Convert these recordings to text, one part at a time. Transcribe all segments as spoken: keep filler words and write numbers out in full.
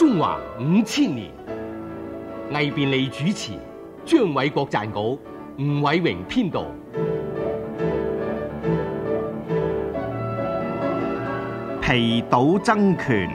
中華五千年，魏便利主持，張偉國撰稿，吳偉榮編導。 皮島爭權。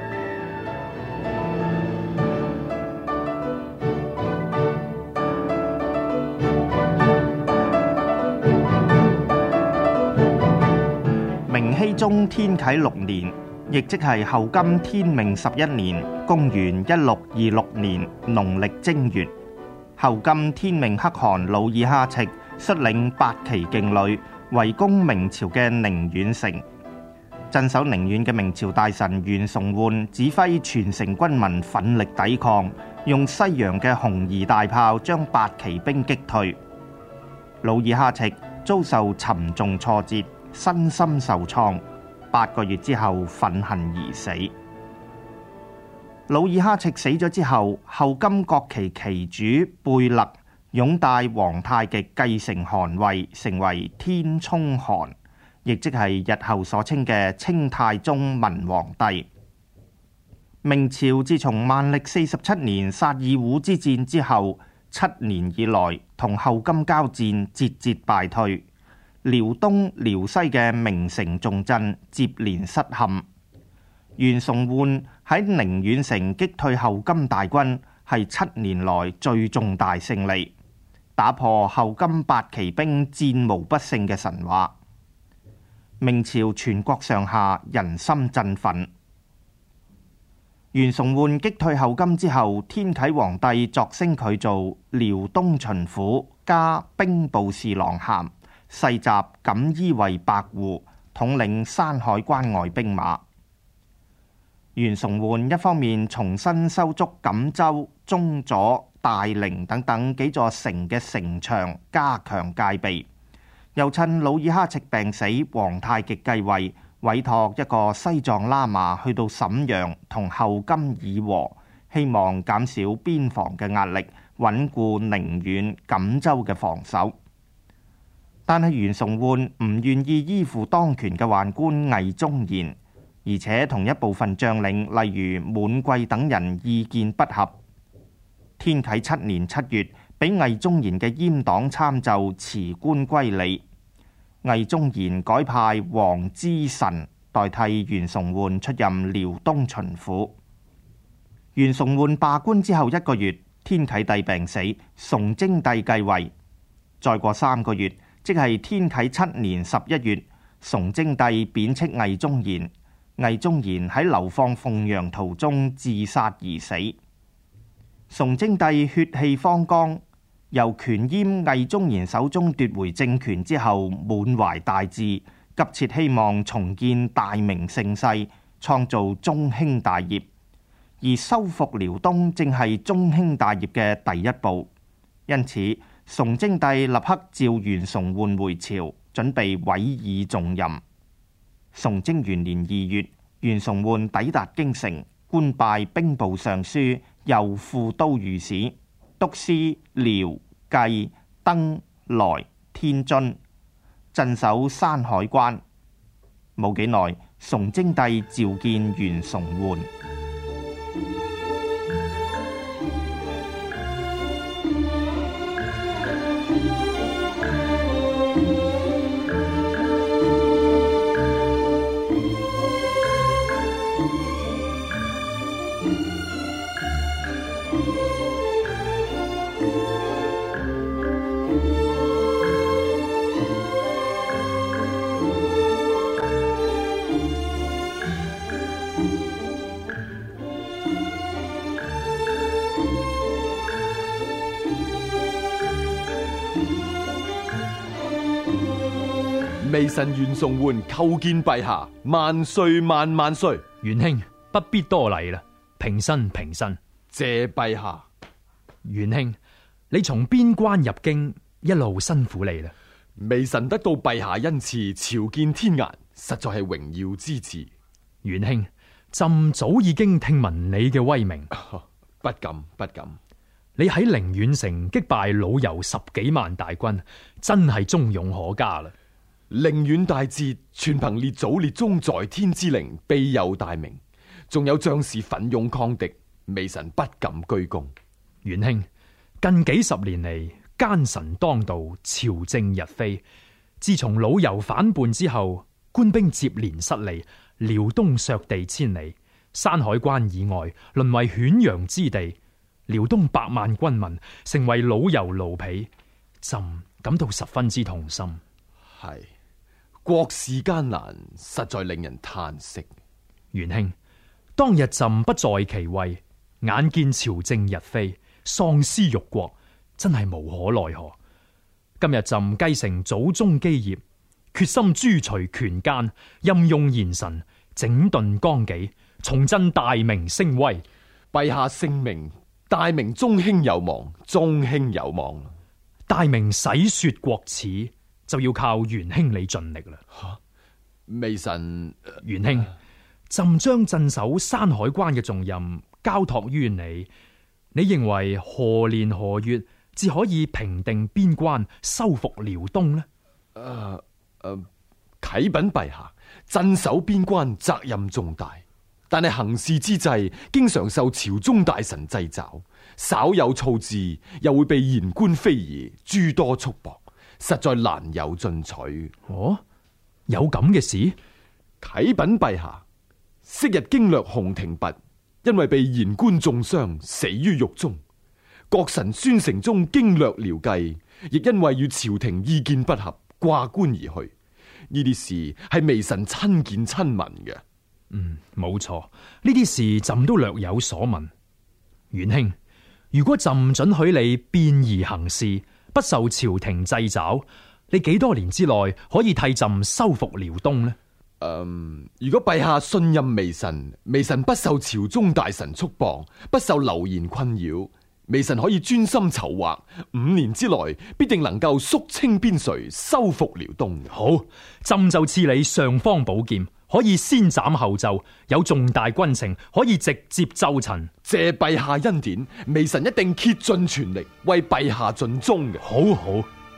明熹宗天啟六年，亦即係後金天命十一年，公元一六二六年農曆正月，後金天命可汗努爾哈赤率領八旗勁旅圍攻明朝嘅寧遠城。鎮守寧遠嘅明朝大臣袁崇煥指揮全城軍民奮力抵抗，用西洋嘅紅夷大炮將八旗兵擊退。努爾哈赤遭受沉重挫折，身心受創，八個月之後憤恨而死。努爾哈赤死咗之後，後金國旗旗主貝勒擁戴皇太極繼承汗位，成為天聰汗，亦即係日後所稱嘅清太宗文皇帝。明朝自從萬曆四十七年薩爾滸之戰之後，七年以來同後金交戰，節節敗退。遼東、遼西嘅明城重鎮接連失陷。袁崇煥喺寧遠城擊退後金大軍，係七年來最重大勝利，打破後金八旗兵戰無不勝嘅神話。明朝全國上下人心振奮。袁崇煥擊退後金之後，天啟皇帝擢升佢做遼東巡撫加兵部侍郎銜，世襲錦衣衛百戶，統領山海關外兵馬。袁崇煥一方面重新修築錦州、中左、大寧等等幾座城嘅城牆，加強戒備，又趁努爾哈赤病死，皇太極繼位，委託一個西藏喇嘛去到瀋陽同後金議和，希望減少邊防嘅壓力，穩固寧遠、錦州嘅防守。但係袁崇煥唔願意依附當權嘅宦官魏忠賢，而且同一部分將領例如滿貴等人意見不合。天啟七年七月，俾魏忠賢嘅閹黨參奏辭官歸里。魏忠賢改派王之臣代替袁崇煥出任遼東巡撫。袁崇煥罷官之後一個月，天啟帝病死，崇禎帝繼位。再過三個月，即係天啟七年十一月，崇禎帝貶斥魏忠賢，魏忠賢喺流放鳳陽途中自殺而死。崇禎帝血氣方剛，由權閹魏忠賢手中奪回政權之後，滿懷大志，急切希望重建大明盛世，創造中興大業。而收復遼東正係中興大業嘅第一步，因此崇禎帝立刻召袁崇煥回朝，準備委以重任。崇禎元年二月，袁崇煥抵達京城，官拜兵部尚書、右副都御史，督司遼、薊、登、萊、天津，鎮守山海關。冇幾耐，崇禎帝召見袁崇煥。 微臣袁崇煥叩見陛下，萬歲萬萬歲。 袁兄不必多禮啦，平身平身。 謝陛下。 袁兄，你從邊關入京，一路辛苦你啦。 微臣得到陛下恩賜，朝見天顏，實在係榮耀之至。 袁兄，朕早已經聽聞你嘅威名， 不敢不敢。 你喺寧遠城擊敗老游十幾萬大軍，真係忠勇可嘉啦。 寧遠大捷，全憑列祖列宗在天之靈，庇佑大明，仲有將士奮勇抗敵， 微臣不敢居功。 元兄，近幾十年嚟，奸臣當道，朝政日非。自從老猷反叛之後，官兵接連失利，遼東削地千里，山海關以外淪為犬羊之地。遼東百萬軍民成為老猷奴婢，朕感到十分之痛心。 係，國事艱難，實在令人嘆息。 元兄，當日朕不在其位，眼見朝政日非，喪屍辱國，真係無可奈何。今日朕繼承祖宗基業，決心誅除權奸，任用賢臣，整頓綱紀，重振大明聲威。 陛下聖明，大明中興有望，中興有望。 大明洗雪國恥，就要靠元兄你盡力啦。 吓，微臣元兄，朕將鎮守山海關嘅重任交託於你，你認為何年何月至可以平定邊關，收復遼東呢？ 誒誒、呃呃，啟稟陛下，鎮守邊關責任重大，但係行事之際，經常受朝中大臣掣肘，稍有措置，又會被言官非議，諸多束縛，實在難有進取。 哦，有咁嘅事？ 啟稟陛下，昔日經略洪廷弼因為被言官中傷，死於獄中。國臣孫承宗經略遼計，亦因為與朝廷意見不合，掛冠而去。呢啲事係微臣親見親聞嘅。 嗯，冇錯，呢啲事朕都略有所聞。元兄，如果朕准許你便宜行事，不受朝廷掣肘，你幾多年之內可以替朕收復遼東呢？ 嗯，如果陛下信任微臣，微臣不受朝中大臣束縛，不受流言困擾，微臣可以專心籌劃，五年之內必定能夠肅清邊陲，收復遼東。 好，朕就賜你尚方寶劍，可以先斬後奏，有重大軍情可以直接奏陳。 謝陛下恩典，微臣一定竭盡全力為陛下盡忠嘅。 好好。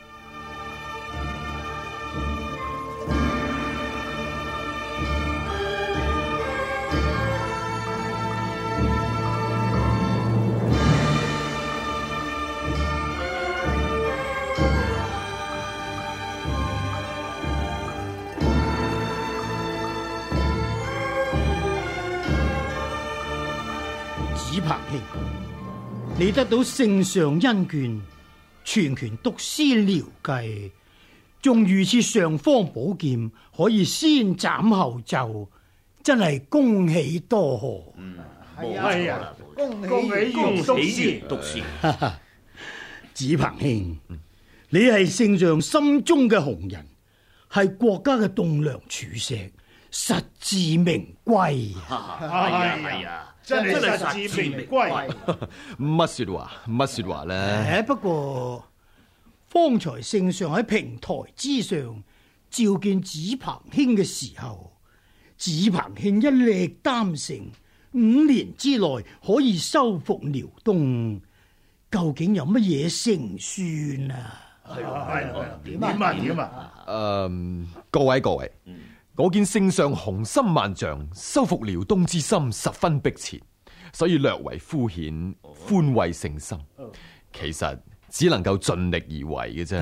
子彭兄，你得到聖上恩眷，全權督師遼計，仲御賜尚方寶劍，可以先斬後奏，真係恭喜多賀。 嗯，係啊，恭喜恭喜督師督師。 子彭兄，你係聖上心中嘅紅人，係國家嘅棟梁柱石，實至名歸。 係啊係啊。真係實至名歸。 乜說話乜說話咧？ 不過方才聖上喺平台之上召見子彭兄嘅時候，子彭兄一力擔承五年之內可以收復遼東，究竟有乜嘢勝算啊？ 係係點啊點啊？ 誒，各位各位。嗯，我見聖上雄心萬丈，收復遼東之心十分迫切，所以略為敷衍，寬慰聖心。其實只能夠盡力而為嘅啫。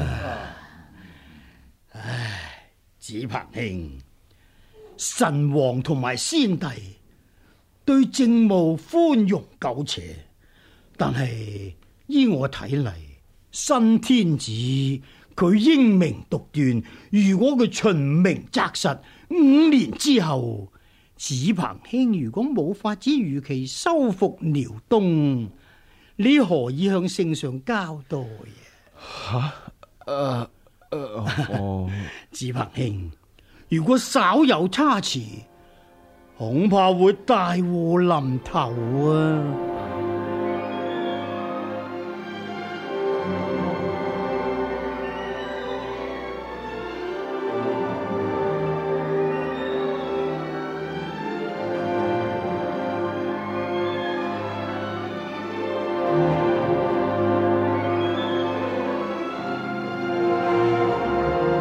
唉，子彭兄，神王同埋先帝對政務寬容苟且，但係依我睇嚟，新天子佢英明獨斷，如果佢循明擇實，五年之後，子彭兄如果冇法子如期收復遼東，你何以向聖上交代啊？ 吓？誒誒哦， 子彭兄，如果稍有差池，恐怕會大禍臨頭啊！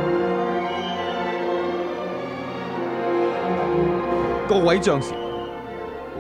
各位將士，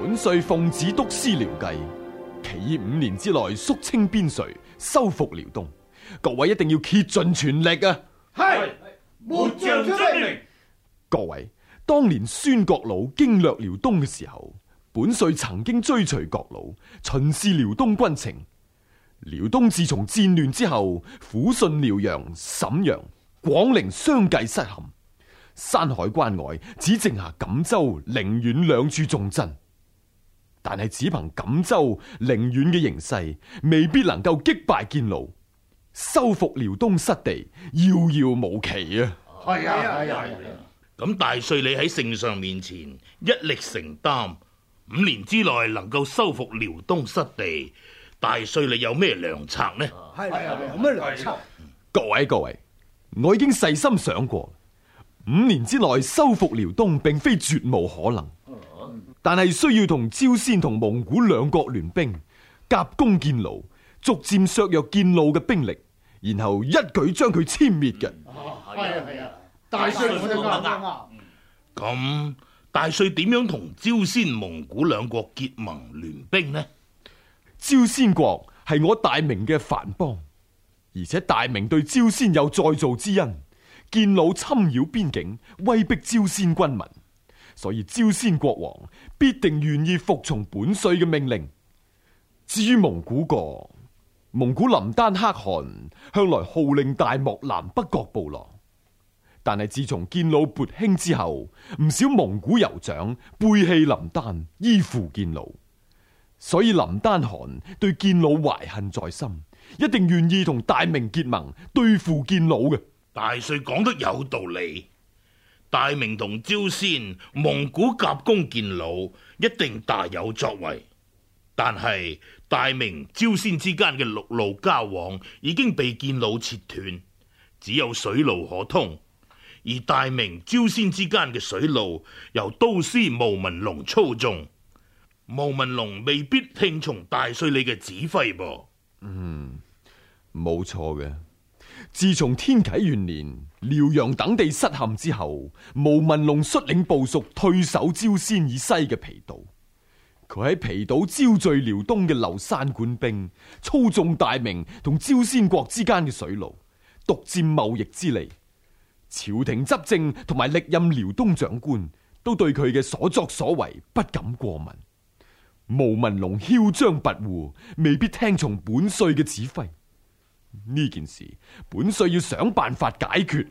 本帥奉旨督師遼計，期以五年之內肅清邊陲，收復遼東。各位一定要竭盡全力啊！ 係，末將遵命。 各位，當年孫國老經略遼東嘅時候，本帥曾經追隨國老巡視遼東軍情。遼東自從戰亂之後，撫順、遼陽、瀋陽、廣陵相繼失陷，山海關外只剩下錦州、寧遠兩處重鎮。但係只憑錦州、寧遠嘅形勢，未必能夠擊敗建魯，收復遼東失地，遙遙無期啊！ 係啊係啊！ 咁大帥你喺聖上面前一力承擔，五年之內能夠收復遼東失地，大帥你有咩良策呢？ 係啊，有咩良策？ 各位各位，我已經細心想過，五年之內收復遼東並非絕無可能，但係需要同朝鮮同蒙古兩國聯兵，夾攻建魯，逐漸削弱建魯嘅兵力，然後一舉將佢殲滅嘅。 係啊係啊！大帥我哋啱啱。 咁大帥點樣同朝鮮、蒙古兩國結盟聯兵呢？ 朝鮮國係我大明嘅藩邦，而且大明對朝鮮有再造之恩。建魯侵擾邊境，威逼朝鮮軍民，所以朝鮮國王必定願意服從本帥嘅命令。至於蒙古國，蒙古林丹可汗向來號令大漠南北各部落，但係自從建魯勃興之後，唔少蒙古酋長背棄林丹，依附建魯，所以林丹汗對建魯懷恨在心，一定願意同大明結盟對付建魯嘅。 大帥講得有道理，大明同朝鮮、蒙古夾攻建魯，一定大有作為。但係大明、朝鮮之間嘅陸路交往已經被建魯切斷，只有水路可通。而大明、朝鮮之間嘅水路由都師毛文龍操縱，毛文龍未必聽從大帥你嘅指揮噃。 嗯，冇錯嘅。自從天啟元年遼陽等地失陷之後，毛文龍率領部屬退守朝鮮以西嘅皮島。佢喺皮島招聚遼東嘅留山官兵，操縱大明同朝鮮國之間嘅水路，獨佔貿易之利。朝廷執政同埋歷任遼東長官都對佢嘅所作所為不敢過問。毛文龍囂張跋扈，未必聽從本帥嘅指揮。呢件事本帥要想辦法解決。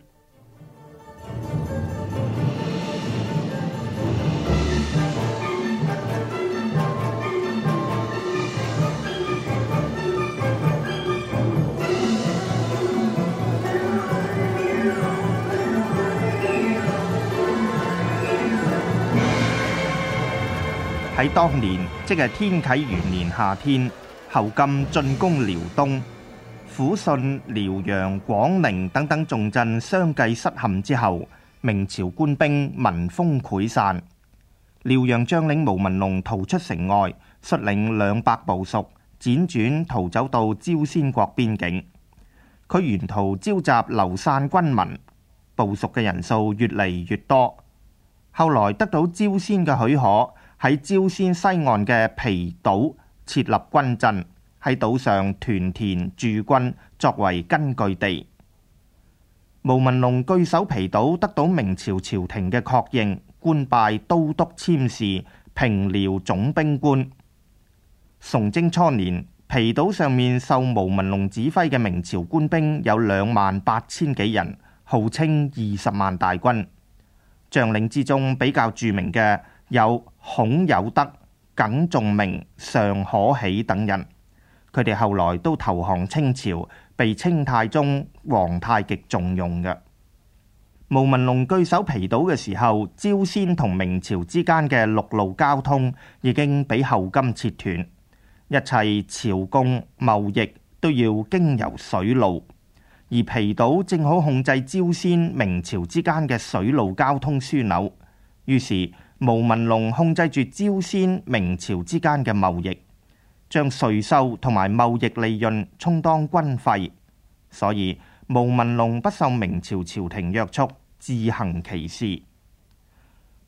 喺當年，即係天啟元年夏天，侯禁進攻遼東。撫順、遼陽、廣寧等等重鎮相繼失陷之後，明朝官兵聞風潰散。遼陽將領毛文龍逃出城外，率領兩百部屬輾轉逃走到朝鮮國邊境。佢沿途召集流散軍民，部屬嘅人數越嚟越多。後來得到朝鮮嘅許可，喺朝鮮西岸嘅皮島設立軍鎮。喺島上屯田駐軍作為根據地。毛文龍據守皮島，得到明朝朝廷嘅確認，官拜都督簽事、平遼總兵官。崇禎初年，皮島上面受毛文龍指揮嘅明朝官兵有兩萬八千幾人，號稱二十萬大軍。將領之中比較著名嘅有孔有德、耿仲明、尚可喜等人。佢哋後來都投降清朝，被清太宗皇太極重用嘅。毛文龍據守皮島嘅時候，朝鮮同明朝之間嘅陸路交通已經俾後金切斷，一切朝貢貿易都要經由水路，而皮島正好控制朝鮮明朝之間嘅水路交通樞紐。於是毛文龍控制住朝鮮明朝之間嘅貿易，將稅收同埋貿易利潤充當軍費，所以毛文龍不受明朝朝廷約束，自行其事。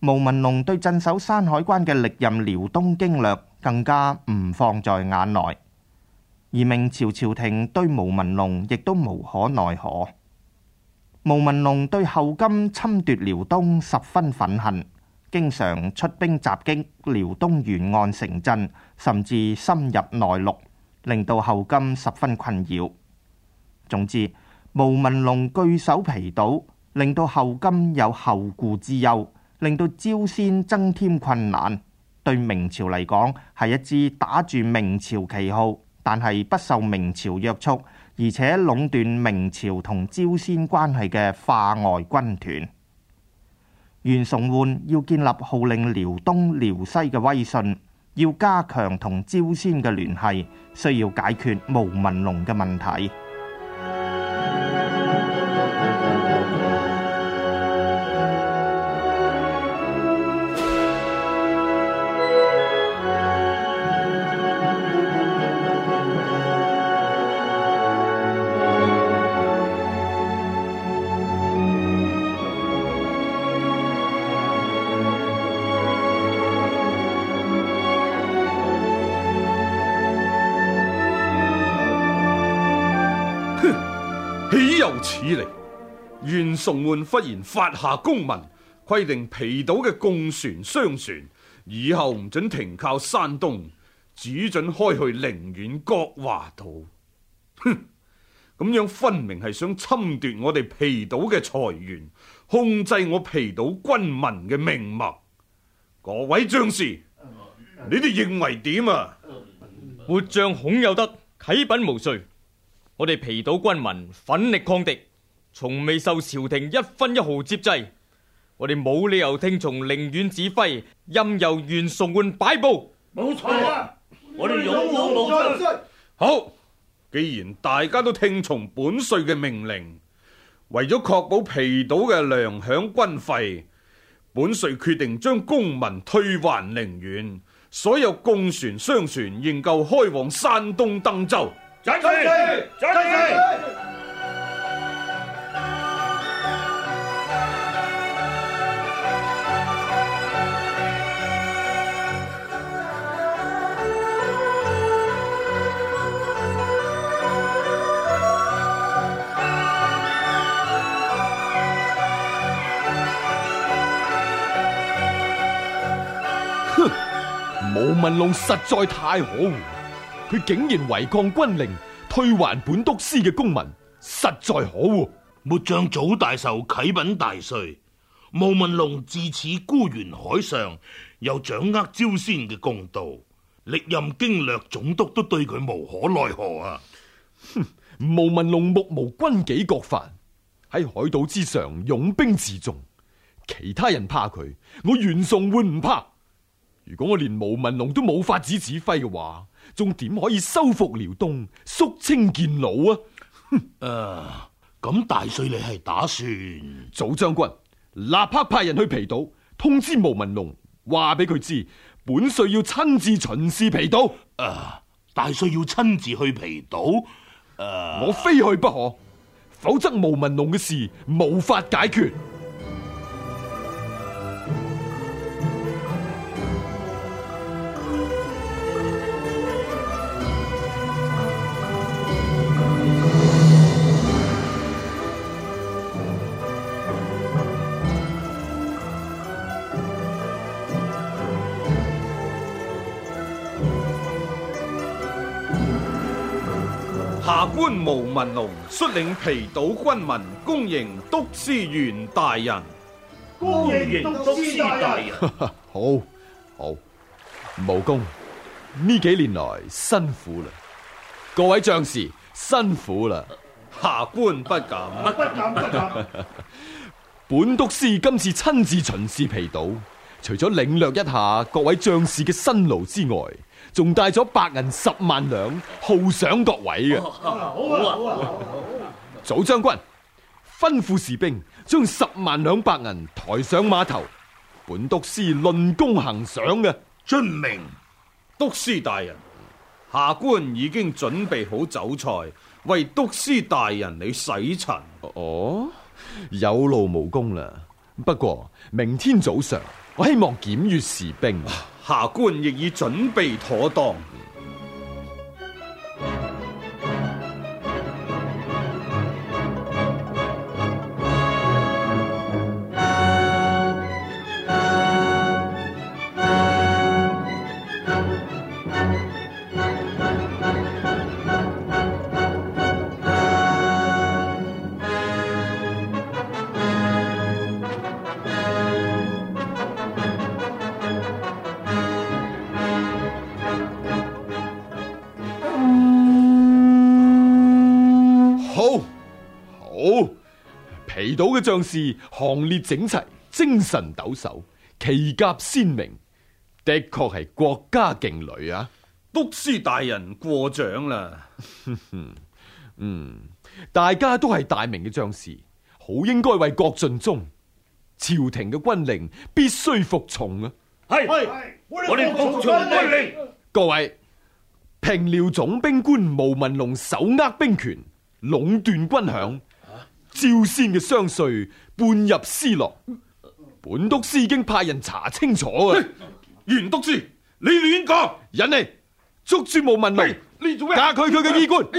毛文龍對鎮守山海關嘅歷任遼東經略更加唔放在眼內，而明朝朝廷對毛文龍亦都無可奈何。毛文龍對後金侵奪遼東十分憤恨，經常出兵襲擊遼東沿岸城鎮，甚至深入內陸，令到後金十分困擾。總之，毛文龍據守皮島，令到後金有後顧之憂，令到朝鮮增添困難。對明朝嚟講，係一支打住明朝旗號，但係不受明朝約束，而且壟斷明朝同朝鮮關係嘅化外軍團。袁崇煥要建立號令遼東遼西嘅威信，要加強同朝鮮嘅聯繫，需要解決毛文龍嘅問題。 豈有此理！袁崇煥忽然發下公文，規定皮島嘅貢船商船以後唔准停靠山東，只准開去寧遠國華島。哼！咁樣分明係想侵奪我哋皮島嘅財源，控制我皮島軍民嘅命脈。各位將士，你哋認為點啊？ 末將孔有德啟稟毛帥，我哋皮島軍民奮力抗敵，從未受朝廷一分一毫接濟，我哋冇理由聽從寧遠指揮，任由袁崇煥擺布。 冇錯啊！我哋擁護毛帥。 好，既然大家都聽從本帥嘅命令，為咗確保皮島嘅糧餉軍費，本帥決定將公民退還寧遠，所有貢船商船仍舊開往山東登州。 讚成，讚成。 哼，毛文龍實在太可惡。佢竟然違抗軍令，退還本督司嘅公民，實在可惡。 末將祖大壽啟稟大帥，毛文龍自此孤懸海上，又掌握朝鮮嘅公道，歷任經略總督都對佢無可奈何啊！ 哼，毛文龍目無軍紀國範，喺海島之上擁兵自重，其他人怕佢，我袁崇煥唔怕。如果我連毛文龍都冇法子指揮嘅話，仲點可以收復遼東、肅清建老啊？ 誒，咁大帥你係打算？ 祖將軍立刻派人去皮島通知毛文龍，話俾佢知，本帥要親自巡視皮島。 誒，大帥要親自去皮島？誒， 我非去不可，否則毛文龍嘅事無法解決。下官毛文龍率領皮島軍民恭迎督司袁大人。 恭迎督司大人。 好，好，毛公呢幾年來辛苦啦，各位將士辛苦啦，下官不敢。 不敢不敢。 本督司今次親自巡視皮島，除咗領略一下各位將士嘅辛勞之外，仲帶咗白銀十萬兩，犒賞各位嘅。 好啊好啊！ 祖將軍吩咐士兵將十萬兩白銀抬上碼頭，本督司論功行賞嘅。 遵命。 督司大人，下官已經準備好酒菜，為督司大人你洗塵。哦，有勞無功啦。不過明天早上我希望檢閱士兵。 下官亦已準備妥當。 皮島嘅將士行列整齊，精神抖擻，旗甲鮮明，的確係國家勁旅啊！ 督師大人過獎啦。 嗯，大家都係大明嘅將士，好應該為國盡忠。朝廷嘅軍令必須服從啊！ 係係，我哋服從軍令。 各位，平遼總兵官毛文龍手握兵權，壟斷軍饷。趙仙嘅商稅半入絲落，本督師已經派人查清楚啊！ 袁督師，你亂講！ 忍嚟，捉住毛文龍， 你做咩？ 加佢佢嘅衣冠。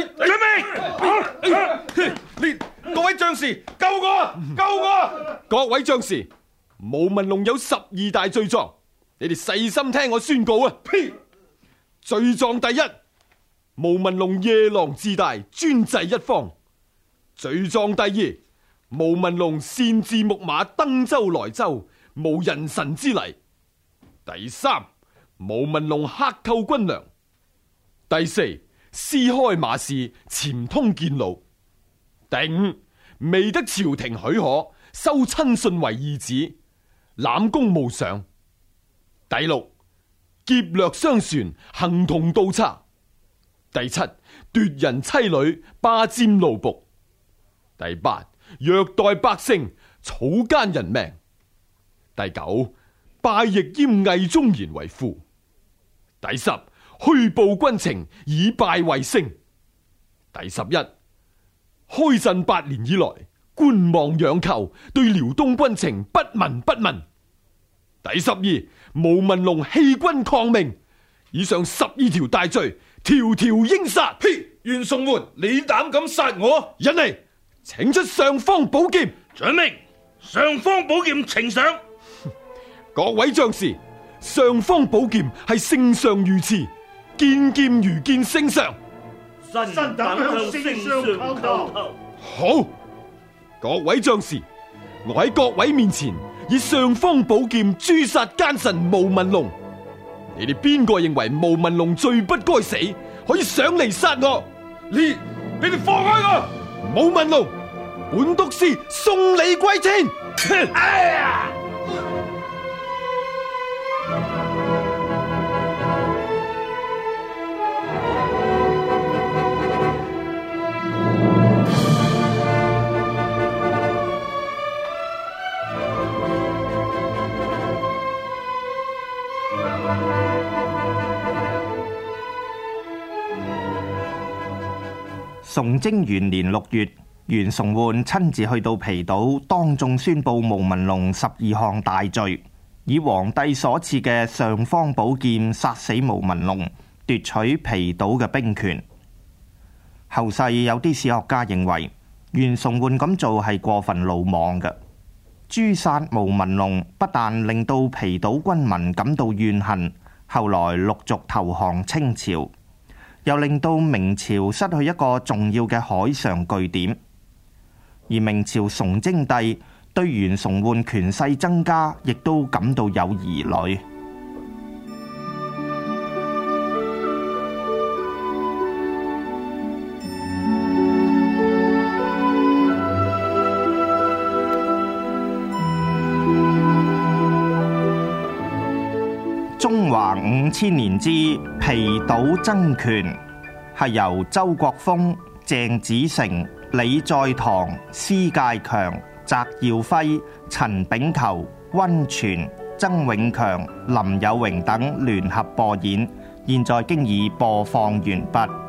準備！你各位將士，救我！救我！ 各位將士，毛文龍有十二大罪狀，你哋細心聽我宣告啊！罪狀第一，毛文龍夜郎自大，專制一方。罪狀第二，毛文龍擅自牧馬登州來州，無人臣之禮。第三，毛文龍克扣軍糧。第四，私開馬市，潛通建路。第五，未得朝廷許可，收親信為義子，攬功無賞。第六，劫掠商船，行同盜賊。第七，奪人妻女，霸佔奴僕。第八，虐待百姓，草菅人命。第九，拜易閹魏忠賢為父。第十，虛報軍情，以敗為勝。第十一，開鎮八年以來，觀望仰寇，對遼東軍情不聞不問。第十二，毛文龍棄軍抗命。以上十二條大罪，條條應殺。 呸！袁崇煥，你膽敢殺我？ 忍嚟！請出尚方寶劍， 遵命。尚方寶劍呈上。 各位將士，尚方寶劍係聖上御賜，劍劍如見聖上。 身等向聖上叩頭。 好，各位將士，我喺各位面前以尚方寶劍誅殺奸臣毛文龍。你哋邊個認為毛文龍罪不該死，可以上嚟殺我？ 你你哋放開我！ 毛文龍，本督師送你歸天。 哎呀！ 崇禎元年六月，袁崇煥親自去到皮島，當眾宣布毛文龍十二項大罪，以皇帝所賜嘅尚方寶劍殺死毛文龍，奪取皮島嘅兵權。後世有啲史學家認為，袁崇煥咁做係過分魯莽嘅。誅殺毛文龍不但令到皮島軍民感到怨恨，後來陸續投降清朝，又令到明朝失去一個重要嘅海上據點，而明朝崇禎帝對袁崇煥權勢增加，亦都感到有疑慮。中華五千年之皮島爭權，係由周國峰、鄭子誠、李在堂、施介強、翟耀輝、陳炳球、溫泉、曾永強、林有榮等聯合播演，現在經已播放完畢。